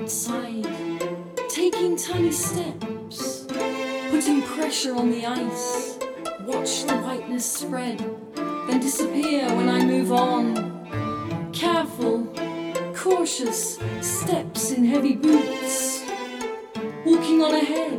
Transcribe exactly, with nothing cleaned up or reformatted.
outside, taking tiny steps, putting pressure on the ice. Watch the whiteness spread, then disappear when I move on. Careful, cautious steps in heavy boots, walking on ahead,